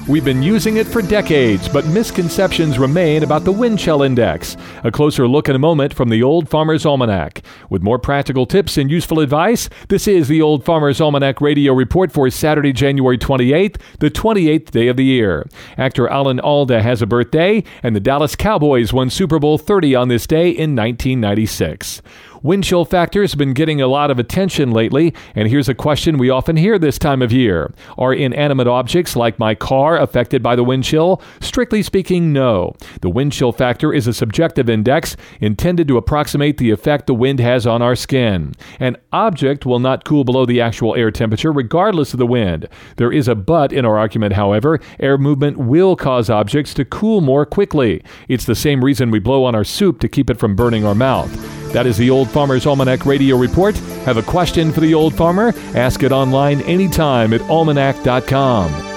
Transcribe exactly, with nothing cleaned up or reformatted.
We've been using it for decades, but misconceptions remain about the wind chill index. A closer look in a moment from the Old Farmer's Almanac. With more practical tips and useful advice, this is the Old Farmer's Almanac Radio Report for Saturday, January twenty-eighth, the twenty-eighth day of the year. Actor Alan Alda has a birthday, and the Dallas Cowboys won Super Bowl thirty on this day in nineteen ninety-six. Wind chill factors have been getting a lot of attention lately, and here's a question we often hear this time of year. Are inanimate objects like my car affected by the wind chill? Strictly speaking, no. The wind chill factor is a subjective index intended to approximate the effect the wind has on our skin. An object will not cool below the actual air temperature regardless of the wind. There is a but in our argument, however. Air movement will cause objects to cool more quickly. It's the same reason we blow on our soup to keep it from burning our mouth. That is the Old Farmer's Almanac Radio Report. Have a question for the Old Farmer? Ask it online anytime at almanac dot com.